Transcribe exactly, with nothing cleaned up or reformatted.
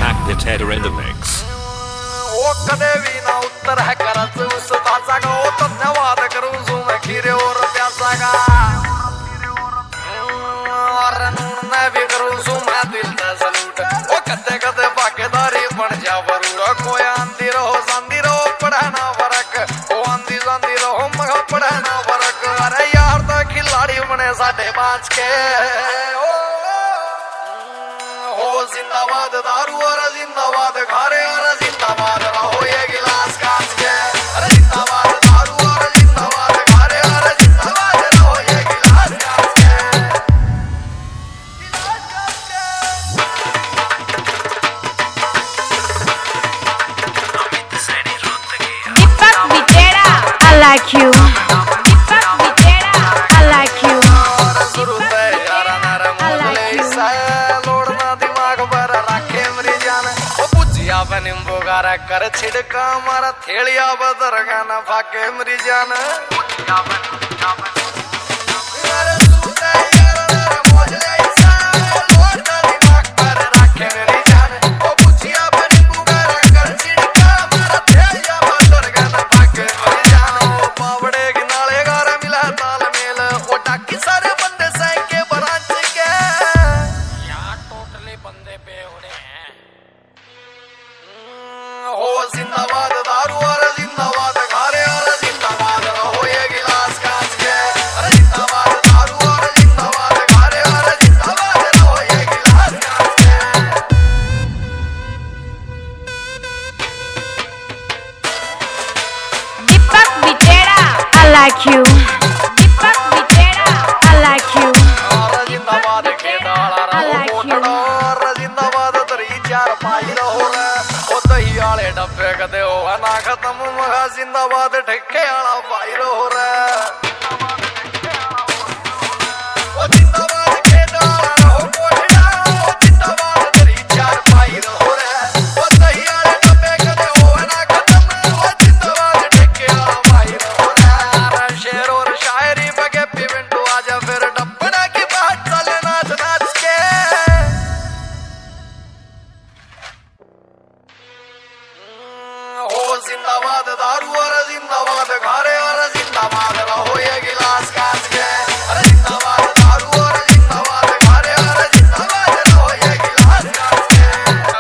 Hack the Tater in the mix. ओ कदे भी ना उत्तर है करत उस ताजा का ओ धन्यवाद करूं जुम खीरे और प्यासा का और मैं भी करूं जुम दिल दा सलूट ओ कदे कदे भागीदारी बन जा वरूर कोई आंधी रहो सांधी रहो पढ़ना फरक ओ आंधी सांधी रहो मगा पढ़ना फरक अरे यार तो खिलाड़ी बने साढ़े पांच के ओ जिंदाबाद दारू और जिंदाबाद खारे और जिंदाबाद रहो ये गिलास कांच के अरे जिंदाबाद दारू और जिंदाबाद खारे और जिंदाबाद रहो ये गिलास कांच के गिलास कांच के दीपक बिटेरा I like you Deepak बिटेरा I like you और शुरू से यार नारा मुझले इसा लोड़ना दिमाग पर रखे मेरी जान ओ पुजिया बनिम्बो गारा कर छिड़का मारा थेलिया बदर गाना भागे मेरी जान पुजिया बनिम्बो अरे शुरू से यार नारा मुझले इसा लोड़ना दिमाग पर रखे मेरी जान ओ पुजिया बनिम्बो गारा कर छिड़का मारा थेलिया बदर गाना भागे मेरी जान ओ पावड़े के नाले गारा मिला ताल मेल ओ टाकी सारे बंदे सैंक के ब्रांच के यार टोटली बंदे पे हो रहे हैं हो जिंदाबाद दारू और जिंदाबाद खारे और जिंदाबाद रहो ये गिलास कांच के अरे जिंदाबाद दारू और जिंदाबाद खारे और जिंदाबाद रहो ये गिलास कांच के दीपक बिटेरा I like you Deepak बिटेरा I like you और जिंदाबाद के डाला रहो कोटड़ा और जिंदाबाद तरी चार पाई रहो रे ओ दही वाले डब्बे कदे हो ना खत्म मगा जिंदाबाद ठेके वाला पाई रहो रे ओ जिंदाबाद के डाला रहो कोटड़ा ओ जिंदाबाद तरी चार पाई रहो रे ओ दही वाले डब्बे कदे हो ना खत्म ओ जिंदाबाद ठेके वाला पाई रहो रे शेर और शायरी बगे पिवंटू आजा फिर डब्बना की बात चले नाच नाच के हो जिंदाबाद दारू और जिंदाबाद खारे और जिंदाबाद